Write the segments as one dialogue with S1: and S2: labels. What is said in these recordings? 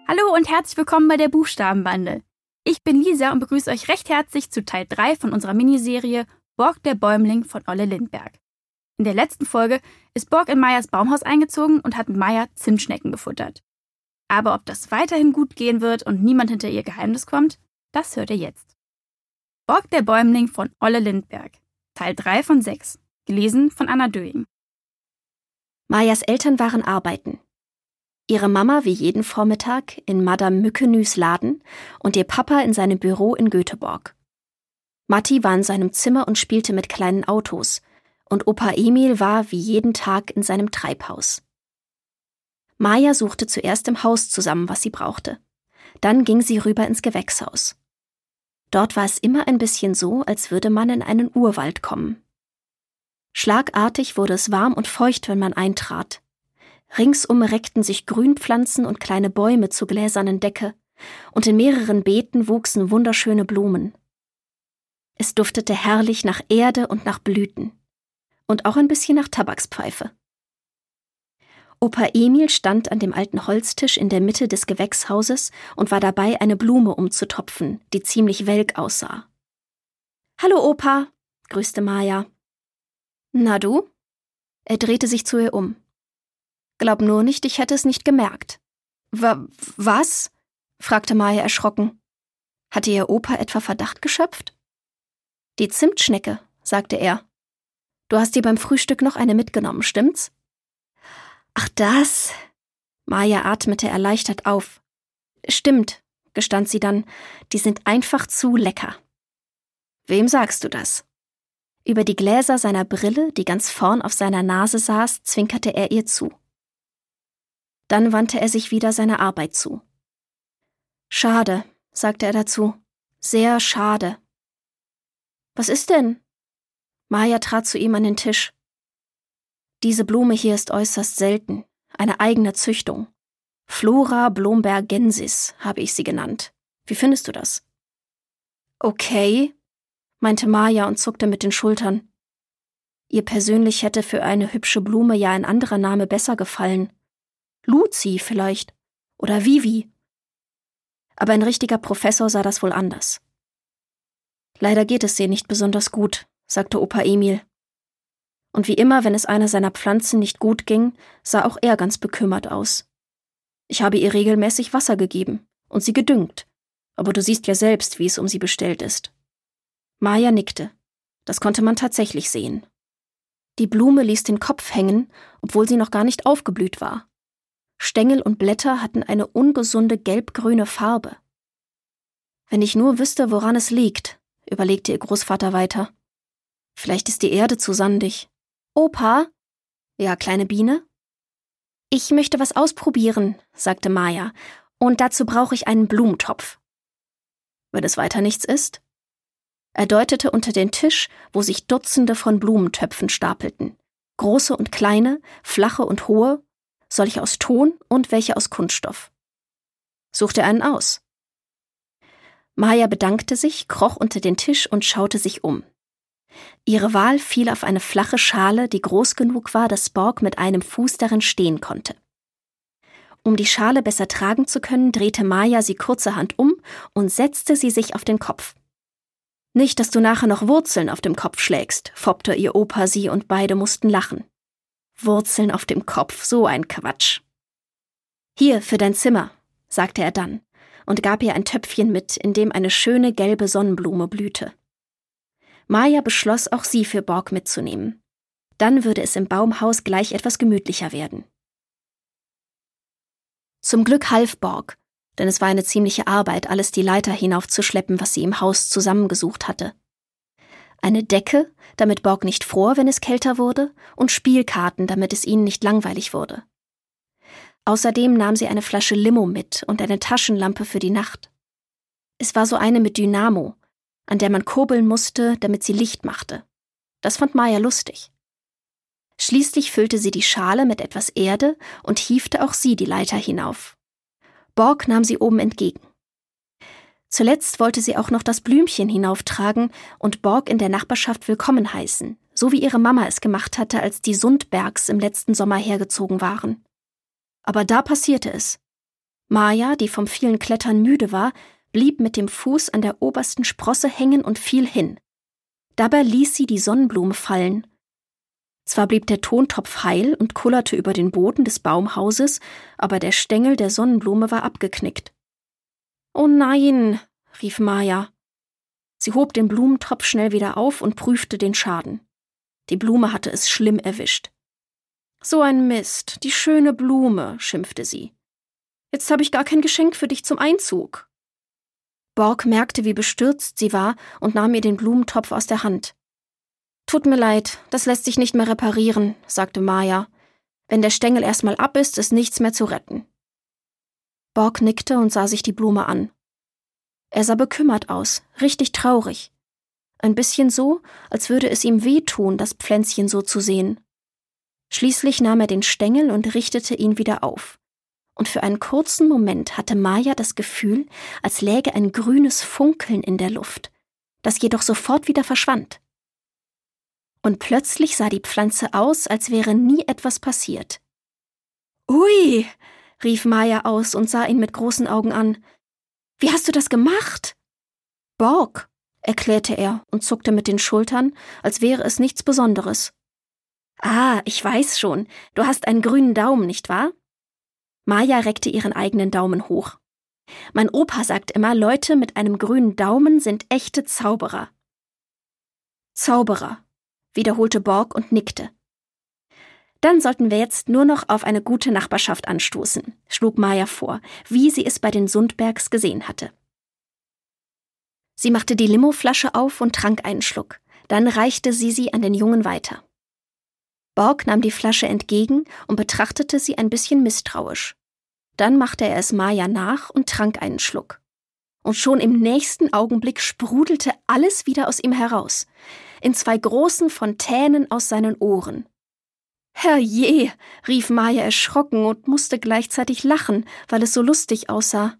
S1: Hallo und herzlich willkommen bei der Buchstabenbande. Ich bin Lisa und begrüße euch recht herzlich zu Teil 3 von unserer Miniserie Borg der Bäumling von Olle Lindberg. In der letzten Folge ist Borg in Mayas Baumhaus eingezogen und hat Maya Zimtschnecken gefuttert. Aber ob das weiterhin gut gehen wird und niemand hinter ihr Geheimnis kommt, das hört ihr jetzt. Borg der Bäumling von Olle Lindberg, Teil 3 von 6, gelesen von Anna Döing.
S2: Mayas Eltern waren arbeiten. Ihre Mama wie jeden Vormittag in Madame Mückenüs Laden und ihr Papa in seinem Büro in Göteborg. Matti war in seinem Zimmer und spielte mit kleinen Autos und Opa Emil war wie jeden Tag in seinem Treibhaus. Maya suchte zuerst im Haus zusammen, was sie brauchte. Dann ging sie rüber ins Gewächshaus. Dort war es immer ein bisschen so, als würde man in einen Urwald kommen. Schlagartig wurde es warm und feucht, wenn man eintrat. Ringsum reckten sich Grünpflanzen und kleine Bäume zur gläsernen Decke, und in mehreren Beeten wuchsen wunderschöne Blumen. Es duftete herrlich nach Erde und nach Blüten. Und auch ein bisschen nach Tabakspfeife. Opa Emil stand an dem alten Holztisch in der Mitte des Gewächshauses und war dabei, eine Blume umzutopfen, die ziemlich welk aussah. »Hallo, Opa«, grüßte Maya. »Na du?« Er drehte sich zu ihr um. »Glaub nur nicht, ich hätte es nicht gemerkt.« Was?« fragte Maya erschrocken. Hatte ihr Opa etwa Verdacht geschöpft? »Die Zimtschnecke«, sagte er. »Du hast dir beim Frühstück noch eine mitgenommen, stimmt's?« »Ach das!« Maya atmete erleichtert auf. »Stimmt«, gestand sie dann, »die sind einfach zu lecker.« »Wem sagst du das?« Über die Gläser seiner Brille, die ganz vorn auf seiner Nase saß, zwinkerte er ihr zu. Dann wandte er sich wieder seiner Arbeit zu. »Schade«, sagte er dazu, »sehr schade.« »Was ist denn?« Maya trat zu ihm an den Tisch. »Diese Blume hier ist äußerst selten, eine eigene Züchtung. Flora blombergensis habe ich sie genannt. Wie findest du das?« »Okay«, meinte Maya und zuckte mit den Schultern. Ihr persönlich hätte für eine hübsche Blume ja ein anderer Name besser gefallen. Luzi vielleicht. Oder Vivi. Aber ein richtiger Professor sah das wohl anders. »Leider geht es ihr nicht besonders gut«, sagte Opa Emil. Und wie immer, wenn es einer seiner Pflanzen nicht gut ging, sah auch er ganz bekümmert aus. Ich habe ihr regelmäßig Wasser gegeben und sie gedüngt, aber du siehst ja selbst, wie es um sie bestellt ist. Maya nickte. Das konnte man tatsächlich sehen. Die Blume ließ den Kopf hängen, obwohl sie noch gar nicht aufgeblüht war. Stängel und Blätter hatten eine ungesunde gelbgrüne Farbe. »Wenn ich nur wüsste, woran es liegt«, überlegte ihr Großvater weiter. »Vielleicht ist die Erde zu sandig.« »Opa?« »Ja, kleine Biene?« »Ich möchte was ausprobieren«, sagte Maya, »und dazu brauche ich einen Blumentopf.« »Wenn es weiter nichts ist?« Er deutete unter den Tisch, wo sich Dutzende von Blumentöpfen stapelten. Große und kleine, flache und hohe, solche aus Ton und welche aus Kunststoff. »Such dir einen aus.« Maya bedankte sich, kroch unter den Tisch und schaute sich um. Ihre Wahl fiel auf eine flache Schale, die groß genug war, dass Borg mit einem Fuß darin stehen konnte. Um die Schale besser tragen zu können, drehte Maya sie kurzerhand um und setzte sie sich auf den Kopf. »Nicht, dass du nachher noch Wurzeln auf dem Kopf schlägst«, foppte ihr Opa sie und beide mussten lachen. »Wurzeln auf dem Kopf, so ein Quatsch.« »Hier, für dein Zimmer«, sagte er dann und gab ihr ein Töpfchen mit, in dem eine schöne gelbe Sonnenblume blühte. Maya beschloss, auch sie für Borg mitzunehmen. Dann würde es im Baumhaus gleich etwas gemütlicher werden. Zum Glück half Borg, denn es war eine ziemliche Arbeit, alles die Leiter hinaufzuschleppen, was sie im Haus zusammengesucht hatte. Eine Decke, damit Borg nicht fror, wenn es kälter wurde, und Spielkarten, damit es ihnen nicht langweilig wurde. Außerdem nahm sie eine Flasche Limo mit und eine Taschenlampe für die Nacht. Es war so eine mit Dynamo, an der man kurbeln musste, damit sie Licht machte. Das fand Maya lustig. Schließlich füllte sie die Schale mit etwas Erde und hiefte auch sie die Leiter hinauf. Borg nahm sie oben entgegen. Zuletzt wollte sie auch noch das Blümchen hinauftragen und Borg in der Nachbarschaft willkommen heißen, so wie ihre Mama es gemacht hatte, als die Sundbergs im letzten Sommer hergezogen waren. Aber da passierte es. Maja, die vom vielen Klettern müde war, blieb mit dem Fuß an der obersten Sprosse hängen und fiel hin. Dabei ließ sie die Sonnenblume fallen. Zwar blieb der Tontopf heil und kullerte über den Boden des Baumhauses, aber der Stängel der Sonnenblume war abgeknickt. »Oh nein«, rief Maja. Sie hob den Blumentopf schnell wieder auf und prüfte den Schaden. Die Blume hatte es schlimm erwischt. »So ein Mist, die schöne Blume«, schimpfte sie. »Jetzt habe ich gar kein Geschenk für dich zum Einzug.« Borg merkte, wie bestürzt sie war und nahm ihr den Blumentopf aus der Hand. »Tut mir leid, das lässt sich nicht mehr reparieren«, sagte Maja. »Wenn der Stängel erstmal ab ist nichts mehr zu retten.« Borg nickte und sah sich die Blume an. Er sah bekümmert aus, richtig traurig. Ein bisschen so, als würde es ihm wehtun, das Pflänzchen so zu sehen. Schließlich nahm er den Stängel und richtete ihn wieder auf. Und für einen kurzen Moment hatte Maja das Gefühl, als läge ein grünes Funkeln in der Luft, das jedoch sofort wieder verschwand. Und plötzlich sah die Pflanze aus, als wäre nie etwas passiert. »Ui«, rief Maja aus und sah ihn mit großen Augen an. »Wie hast du das gemacht?« »Borg«, erklärte er und zuckte mit den Schultern, als wäre es nichts Besonderes. »Ah, ich weiß schon, du hast einen grünen Daumen, nicht wahr?« Maja reckte ihren eigenen Daumen hoch. »Mein Opa sagt immer, Leute mit einem grünen Daumen sind echte Zauberer.« »Zauberer«, wiederholte Borg und nickte. »Dann sollten wir jetzt nur noch auf eine gute Nachbarschaft anstoßen«, schlug Maja vor, wie sie es bei den Sundbergs gesehen hatte. Sie machte die Limoflasche auf und trank einen Schluck. Dann reichte sie an den Jungen weiter. Borg nahm die Flasche entgegen und betrachtete sie ein bisschen misstrauisch. Dann machte er es Maja nach und trank einen Schluck. Und schon im nächsten Augenblick sprudelte alles wieder aus ihm heraus, in 2 großen Fontänen aus seinen Ohren. »Herrje«, rief Maja erschrocken und musste gleichzeitig lachen, weil es so lustig aussah.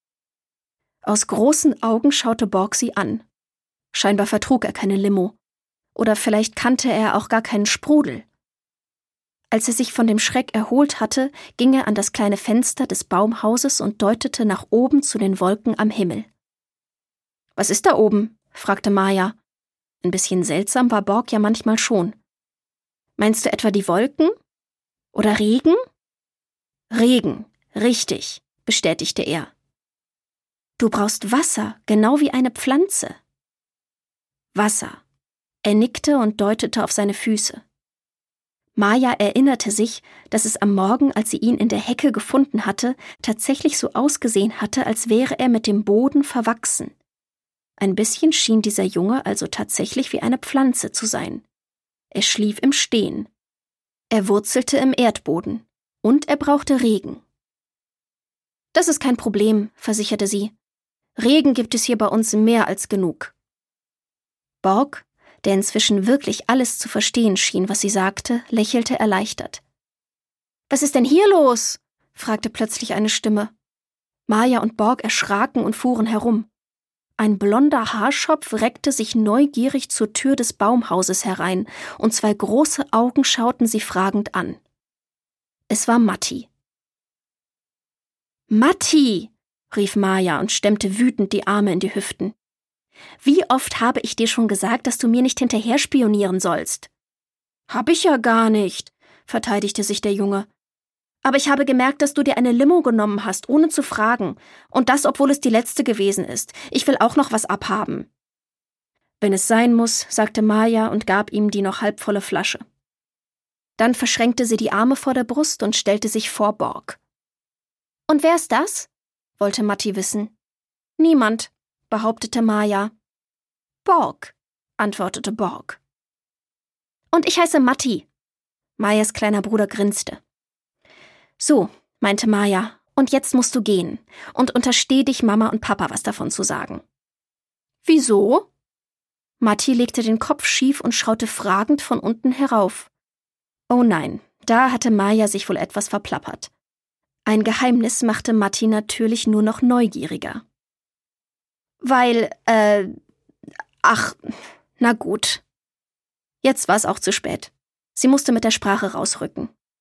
S2: Aus großen Augen schaute Borg sie an. Scheinbar vertrug er keine Limo. Oder vielleicht kannte er auch gar keinen Sprudel. Als er sich von dem Schreck erholt hatte, ging er an das kleine Fenster des Baumhauses und deutete nach oben zu den Wolken am Himmel. »Was ist da oben?« fragte Maja. Ein bisschen seltsam war Borg ja manchmal schon. »Meinst du etwa die Wolken? Oder Regen?« »Regen, richtig«, bestätigte er. »Du brauchst Wasser, genau wie eine Pflanze.« »Wasser.« Er nickte und deutete auf seine Füße. Maja erinnerte sich, dass es am Morgen, als sie ihn in der Hecke gefunden hatte, tatsächlich so ausgesehen hatte, als wäre er mit dem Boden verwachsen. Ein bisschen schien dieser Junge also tatsächlich wie eine Pflanze zu sein. Er schlief im Stehen. Er wurzelte im Erdboden. Und er brauchte Regen. »Das ist kein Problem«, versicherte sie. »Regen gibt es hier bei uns mehr als genug.« Borg, der inzwischen wirklich alles zu verstehen schien, was sie sagte, lächelte erleichtert. »Was ist denn hier los?« fragte plötzlich eine Stimme. Maja und Borg erschraken und fuhren herum. Ein blonder Haarschopf reckte sich neugierig zur Tür des Baumhauses herein, und 2 große Augen schauten sie fragend an. Es war Matti. »Matti«, rief Maja und stemmte wütend die Arme in die Hüften. »Wie oft habe ich dir schon gesagt, dass du mir nicht hinterher spionieren sollst?« »Hab ich ja gar nicht«, verteidigte sich der Junge. »Aber ich habe gemerkt, dass du dir eine Limo genommen hast, ohne zu fragen. Und das, obwohl es die letzte gewesen ist. Ich will auch noch was abhaben.« »Wenn es sein muss«, sagte Maja und gab ihm die noch halbvolle Flasche. Dann verschränkte sie die Arme vor der Brust und stellte sich vor Borg. »Und wer ist das?« wollte Matti wissen. »Niemand«, behauptete Maja. »Borg«, antwortete Borg. »Und ich heiße Matti.« Majas kleiner Bruder grinste. »So«, meinte Maja, »und jetzt musst du gehen und untersteh dich Mama und Papa was davon zu sagen.« »Wieso?« Matti legte den Kopf schief und schaute fragend von unten herauf. Oh nein, da hatte Maja sich wohl etwas verplappert. Ein Geheimnis machte Matti natürlich nur noch neugieriger. »Weil, ach, na gut.« Jetzt war es auch zu spät. Sie musste mit der Sprache rausrücken.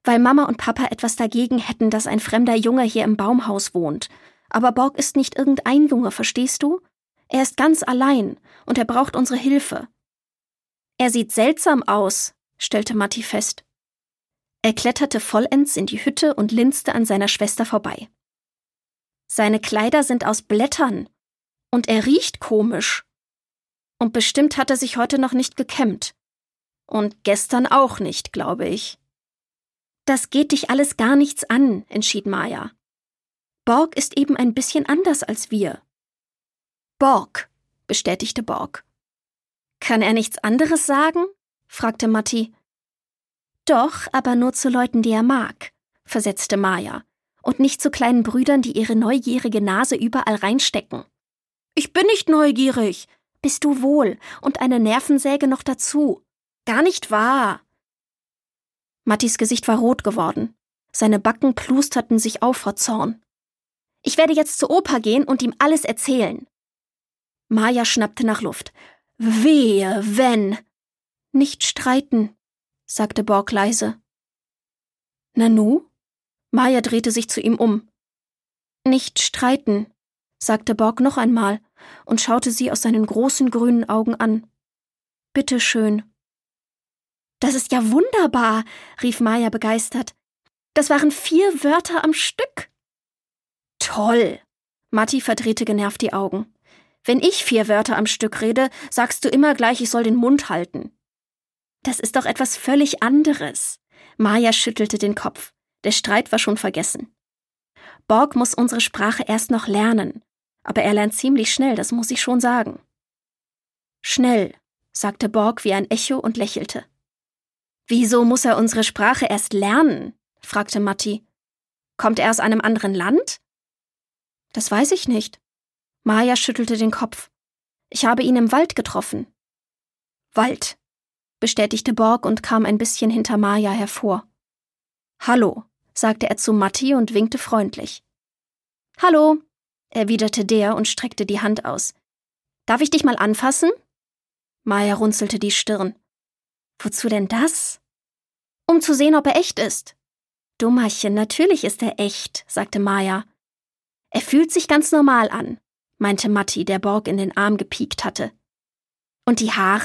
S2: weil Mama und Papa etwas dagegen hätten, dass ein fremder Junge hier im Baumhaus wohnt. Aber Borg ist nicht irgendein Junge, verstehst du? Er ist ganz allein und er braucht unsere Hilfe. Er sieht seltsam aus, stellte Matti fest. Er kletterte vollends in die Hütte und linste an seiner Schwester vorbei. Seine Kleider sind aus Blättern und er riecht komisch. Und bestimmt hat er sich heute noch nicht gekämmt. Und gestern auch nicht, glaube ich. Das geht dich alles gar nichts an, entschied Maya. Borg ist eben ein bisschen anders als wir. Borg, bestätigte Borg. Kann er nichts anderes sagen? Fragte Matti. Doch, aber nur zu Leuten, die er mag, versetzte Maya, und nicht zu kleinen Brüdern, die ihre neugierige Nase überall reinstecken. Ich bin nicht neugierig. Bist du wohl, und eine Nervensäge noch dazu. Gar nicht wahr. Mattis Gesicht war rot geworden. Seine Backen plusterten sich auf vor Zorn. Ich werde jetzt zu Opa gehen und ihm alles erzählen. Maya schnappte nach Luft. Wehe, wenn. Nicht streiten, sagte Borg leise. Nanu? Maya drehte sich zu ihm um. Nicht streiten, sagte Borg noch einmal und schaute sie aus seinen großen grünen Augen an. Bitte schön. Das ist ja wunderbar, rief Maya begeistert. Das waren 4 Wörter am Stück. Toll! Matti verdrehte genervt die Augen. Wenn ich 4 Wörter am Stück rede, sagst du immer gleich, ich soll den Mund halten. Das ist doch etwas völlig anderes. Maya schüttelte den Kopf. Der Streit war schon vergessen. Borg muss unsere Sprache erst noch lernen. Aber er lernt ziemlich schnell, das muss ich schon sagen. Schnell, sagte Borg wie ein Echo und lächelte. Wieso muss er unsere Sprache erst lernen? Fragte Matti. Kommt er aus einem anderen Land? Das weiß ich nicht. Maya schüttelte den Kopf. Ich habe ihn im Wald getroffen. Wald, bestätigte Borg und kam ein bisschen hinter Maya hervor. Hallo, sagte er zu Matti und winkte freundlich. Hallo, erwiderte der und streckte die Hand aus. Darf ich dich mal anfassen? Maya runzelte die Stirn. Wozu denn das? Um zu sehen, ob er echt ist. Dummerchen, natürlich ist er echt, sagte Maya. Er fühlt sich ganz normal an, meinte Matti, der Borg in den Arm gepiekt hatte. Und die Haare?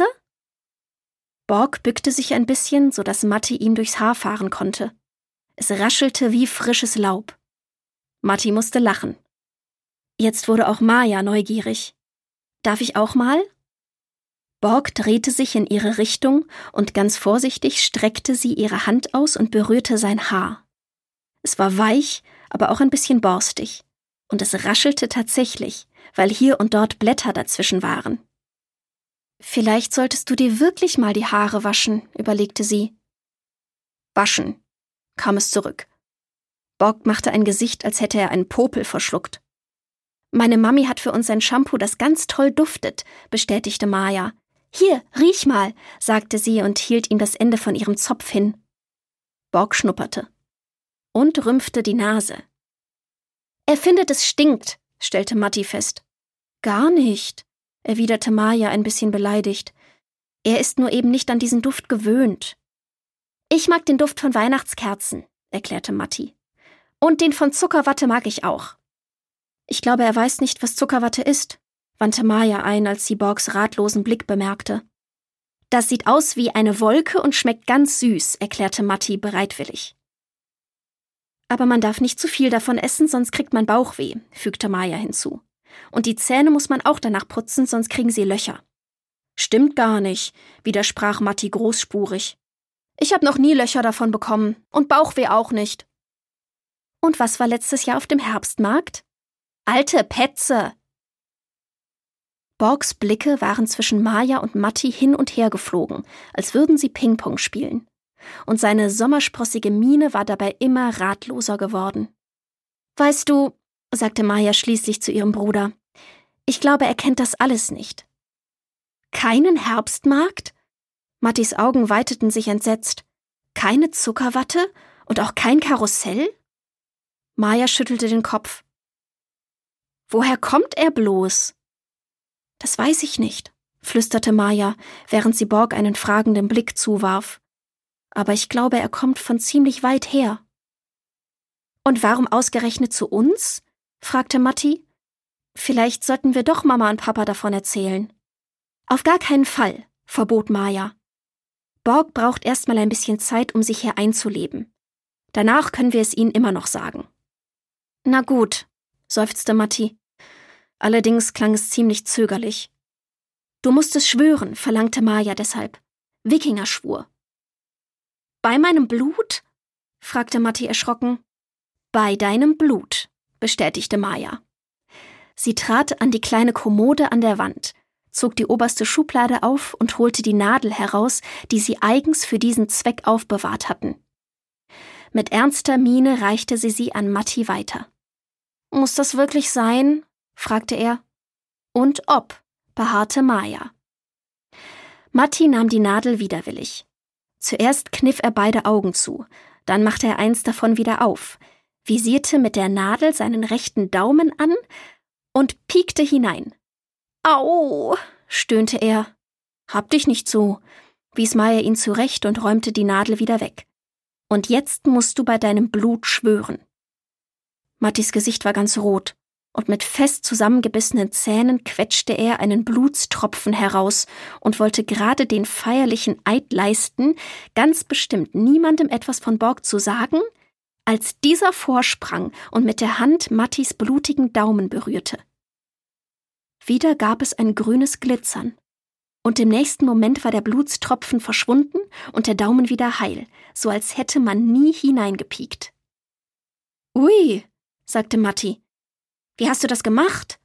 S2: Borg bückte sich ein bisschen, so dass Matti ihm durchs Haar fahren konnte. Es raschelte wie frisches Laub. Matti musste lachen. Jetzt wurde auch Maya neugierig. Darf ich auch mal? Borg drehte sich in ihre Richtung und ganz vorsichtig streckte sie ihre Hand aus und berührte sein Haar. Es war weich, aber auch ein bisschen borstig. Und es raschelte tatsächlich, weil hier und dort Blätter dazwischen waren. Vielleicht solltest du dir wirklich mal die Haare waschen, überlegte sie. Waschen, kam es zurück. Borg machte ein Gesicht, als hätte er einen Popel verschluckt. Meine Mami hat für uns ein Shampoo, das ganz toll duftet, bestätigte Maya. Hier, riech mal, sagte sie und hielt ihm das Ende von ihrem Zopf hin. Borg schnupperte und rümpfte die Nase. Er findet, es stinkt, stellte Matti fest. Gar nicht, erwiderte Maya ein bisschen beleidigt. Er ist nur eben nicht an diesen Duft gewöhnt. Ich mag den Duft von Weihnachtskerzen, erklärte Matti. Und den von Zuckerwatte mag ich auch. Ich glaube, er weiß nicht, was Zuckerwatte ist, wandte Maya ein, als sie Borgs ratlosen Blick bemerkte. Das sieht aus wie eine Wolke und schmeckt ganz süß, erklärte Matti bereitwillig. Aber man darf nicht zu viel davon essen, sonst kriegt man Bauchweh, fügte Maya hinzu. Und die Zähne muss man auch danach putzen, sonst kriegen sie Löcher. Stimmt gar nicht, widersprach Matti großspurig. Ich habe noch nie Löcher davon bekommen und Bauchweh auch nicht. Und was war letztes Jahr auf dem Herbstmarkt? Alte Petze! Borgs Blicke waren zwischen Maya und Matti hin und her geflogen, als würden sie Ping-Pong spielen. Und seine sommersprossige Miene war dabei immer ratloser geworden. Weißt du, sagte Maya schließlich zu ihrem Bruder, ich glaube, er kennt das alles nicht. Keinen Herbstmarkt? Mattis Augen weiteten sich entsetzt. Keine Zuckerwatte und auch kein Karussell? Maya schüttelte den Kopf. Woher kommt er bloß? Das weiß ich nicht, flüsterte Maya, während sie Borg einen fragenden Blick zuwarf. aber ich glaube, er kommt von ziemlich weit her. Und warum ausgerechnet zu uns? Fragte Matti. Vielleicht sollten wir doch Mama und Papa davon erzählen. Auf gar keinen Fall, verbot Maya. Borg braucht erstmal ein bisschen Zeit, um sich hier einzuleben. Danach können wir es ihnen immer noch sagen. Na gut, seufzte Matti. Allerdings klang es ziemlich zögerlich. Du musst es schwören, verlangte Maya deshalb. Wikingerschwur. Bei meinem Blut? Fragte Matti erschrocken. Bei deinem Blut, bestätigte Maya. Sie trat an die kleine Kommode an der Wand, zog die oberste Schublade auf und holte die Nadel heraus, die sie eigens für diesen Zweck aufbewahrt hatten. Mit ernster Miene reichte sie an Matti weiter. »Muss das wirklich sein?« fragte er. »Und ob«, beharrte Maya. Matti nahm die Nadel widerwillig. Zuerst kniff er beide Augen zu, dann machte er eins davon wieder auf, visierte mit der Nadel seinen rechten Daumen an und piekte hinein. »Au«, stöhnte er. »Hab dich nicht so«, wies Maya ihn zurecht und räumte die Nadel wieder weg. »Und jetzt musst du bei deinem Blut schwören.« Mattis Gesicht war ganz rot, und mit fest zusammengebissenen Zähnen quetschte er einen Blutstropfen heraus und wollte gerade den feierlichen Eid leisten, ganz bestimmt niemandem etwas von Borg zu sagen, als dieser vorsprang und mit der Hand Mattis blutigen Daumen berührte. Wieder gab es ein grünes Glitzern, und im nächsten Moment war der Blutstropfen verschwunden und der Daumen wieder heil, so als hätte man nie hineingepiekt. »Ui«, sagte Matti, »wie hast du das gemacht?«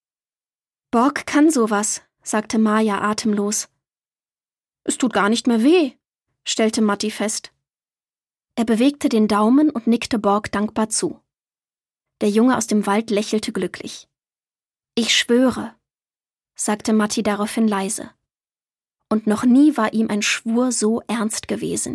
S2: »Borg kann sowas«, sagte Maya atemlos. »Es tut gar nicht mehr weh«, stellte Matti fest. Er bewegte den Daumen und nickte Borg dankbar zu. Der Junge aus dem Wald lächelte glücklich. »Ich schwöre«, sagte Matti daraufhin leise. Und noch nie war ihm ein Schwur so ernst gewesen.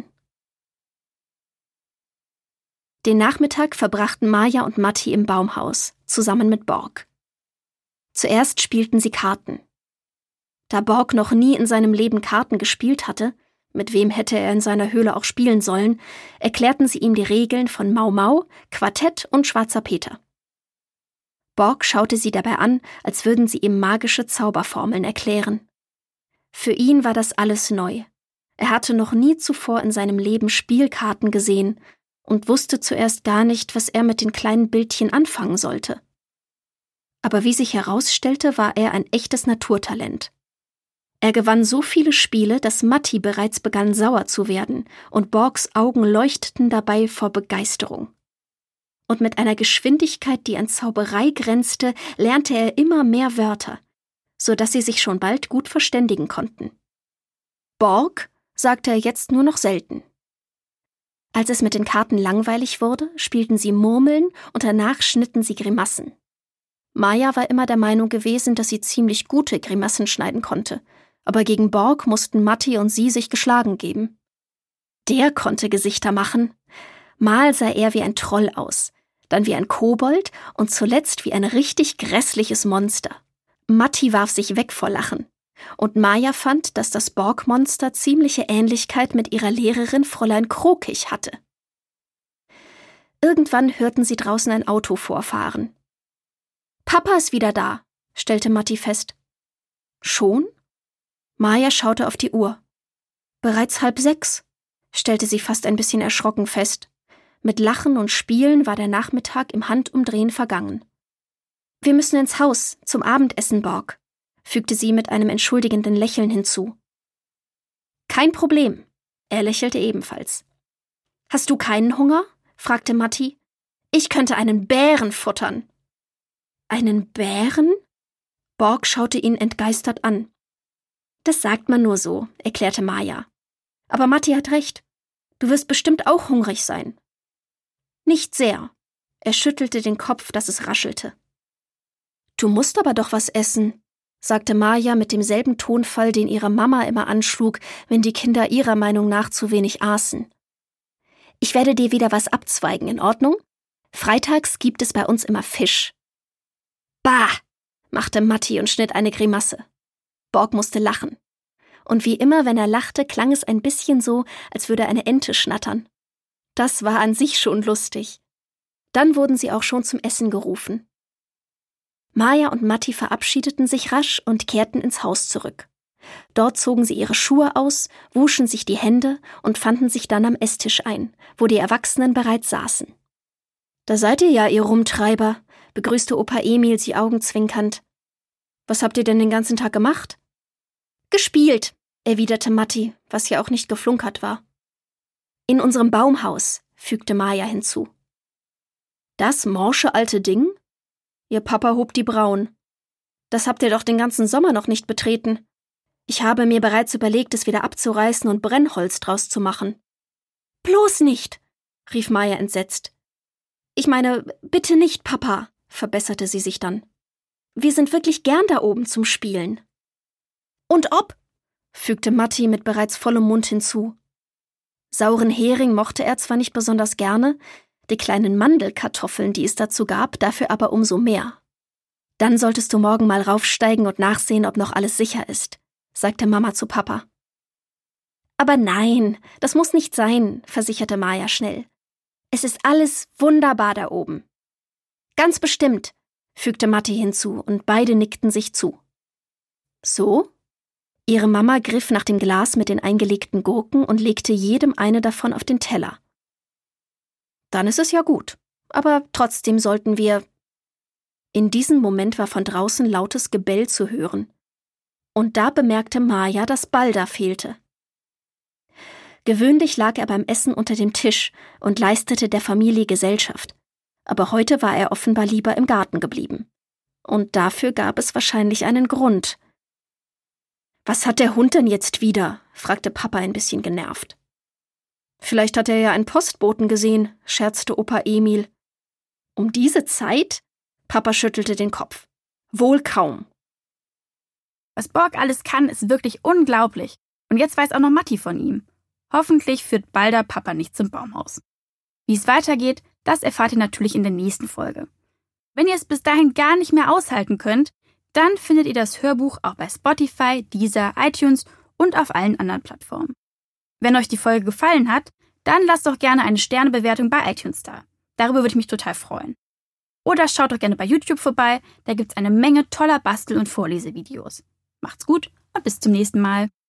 S2: Den Nachmittag verbrachten Maya und Matti im Baumhaus, zusammen mit Borg. Zuerst spielten sie Karten. Da Borg noch nie in seinem Leben Karten gespielt hatte, mit wem hätte er in seiner Höhle auch spielen sollen, erklärten sie ihm die Regeln von Mau Mau, Quartett und Schwarzer Peter. Borg schaute sie dabei an, als würden sie ihm magische Zauberformeln erklären. Für ihn war das alles neu. Er hatte noch nie zuvor in seinem Leben Spielkarten gesehen und wusste zuerst gar nicht, was er mit den kleinen Bildchen anfangen sollte. Aber wie sich herausstellte, war er ein echtes Naturtalent. Er gewann so viele Spiele, dass Matti bereits begann sauer zu werden, und Borgs Augen leuchteten dabei vor Begeisterung. Und mit einer Geschwindigkeit, die an Zauberei grenzte, lernte er immer mehr Wörter, so dass sie sich schon bald gut verständigen konnten. Borg sagte er jetzt nur noch selten. Als es mit den Karten langweilig wurde, spielten sie Murmeln und danach schnitten sie Grimassen. Maya war immer der Meinung gewesen, dass sie ziemlich gute Grimassen schneiden konnte, aber gegen Borg mussten Matti und sie sich geschlagen geben. Der konnte Gesichter machen. Mal sah er wie ein Troll aus, dann wie ein Kobold und zuletzt wie ein richtig grässliches Monster. Matti warf sich weg vor Lachen. Und Maya fand, dass das Borg-Monster ziemliche Ähnlichkeit mit ihrer Lehrerin Fräulein Krokig hatte. Irgendwann hörten sie draußen ein Auto vorfahren. »Papa ist wieder da«, stellte Matti fest. »Schon?« Maya schaute auf die Uhr. »Bereits 5:30«, stellte sie fast ein bisschen erschrocken fest. Mit Lachen und Spielen war der Nachmittag im Handumdrehen vergangen. »Wir müssen ins Haus, zum Abendessen, Borg«, fügte sie mit einem entschuldigenden Lächeln hinzu. »Kein Problem«, er lächelte ebenfalls. »Hast du keinen Hunger?« fragte Matti. »Ich könnte einen Bären futtern.« »Einen Bären?« Borg schaute ihn entgeistert an. »Das sagt man nur so«, erklärte Maya. »Aber Matti hat recht. Du wirst bestimmt auch hungrig sein.« »Nicht sehr.« Er schüttelte den Kopf, dass es raschelte. »Du musst aber doch was essen«, sagte Maya mit demselben Tonfall, den ihre Mama immer anschlug, wenn die Kinder ihrer Meinung nach zu wenig aßen. »Ich werde dir wieder was abzweigen, in Ordnung? Freitags gibt es bei uns immer Fisch.« »Bah«, machte Matti und schnitt eine Grimasse. Borg musste lachen. Und wie immer, wenn er lachte, klang es ein bisschen so, als würde eine Ente schnattern. Das war an sich schon lustig. Dann wurden sie auch schon zum Essen gerufen. Maja und Matti verabschiedeten sich rasch und kehrten ins Haus zurück. Dort zogen sie ihre Schuhe aus, wuschen sich die Hände und fanden sich dann am Esstisch ein, wo die Erwachsenen bereits saßen. »Da seid ihr ja, ihr Rumtreiber«, begrüßte Opa Emil sie augenzwinkernd. »Was habt ihr denn den ganzen Tag gemacht?« »Gespielt«, erwiderte Matti, was ja auch nicht geflunkert war. »In unserem Baumhaus«, fügte Maja hinzu. »Das morsche alte Ding?« Ihr Papa hob die Brauen. »Das habt ihr doch den ganzen Sommer noch nicht betreten. Ich habe mir bereits überlegt, es wieder abzureißen und Brennholz draus zu machen.« »Bloß nicht«, rief Maja entsetzt. »Ich meine, bitte nicht, Papa«, verbesserte sie sich dann. »Wir sind wirklich gern da oben zum Spielen.« »Und ob?«, fügte Matti mit bereits vollem Mund hinzu. Sauren Hering mochte er zwar nicht besonders gerne, die kleinen Mandelkartoffeln, die es dazu gab, dafür aber umso mehr. »Dann solltest du morgen mal raufsteigen und nachsehen, ob noch alles sicher ist«, sagte Mama zu Papa. »Aber nein, das muss nicht sein«, versicherte Maja schnell. »Es ist alles wunderbar da oben.« »Ganz bestimmt«, fügte Matti hinzu, und beide nickten sich zu. »So?« Ihre Mama griff nach dem Glas mit den eingelegten Gurken und legte jedem eine davon auf den Teller. »Dann ist es ja gut, aber trotzdem sollten wir...« In diesem Moment war von draußen lautes Gebell zu hören. Und da bemerkte Maja, dass Balder fehlte. Gewöhnlich lag er beim Essen unter dem Tisch und leistete der Familie Gesellschaft, aber heute war er offenbar lieber im Garten geblieben. Und dafür gab es wahrscheinlich einen Grund. »Was hat der Hund denn jetzt wieder?« fragte Papa ein bisschen genervt. »Vielleicht hat er ja einen Postboten gesehen«, scherzte Opa Emil. »Um diese Zeit?« Papa schüttelte den Kopf. »Wohl kaum.«
S1: Was Borg alles kann, ist wirklich unglaublich. Und jetzt weiß auch noch Matti von ihm. Hoffentlich führt Balder Papa nicht zum Baumhaus. Wie es weitergeht, das erfahrt ihr natürlich in der nächsten Folge. Wenn ihr es bis dahin gar nicht mehr aushalten könnt, dann findet ihr das Hörbuch auch bei Spotify, Deezer, iTunes und auf allen anderen Plattformen. Wenn euch die Folge gefallen hat, dann lasst doch gerne eine Sternebewertung bei iTunes da. Darüber würde ich mich total freuen. Oder schaut doch gerne bei YouTube vorbei, da gibt's eine Menge toller Bastel- und Vorlesevideos. Macht's gut und bis zum nächsten Mal.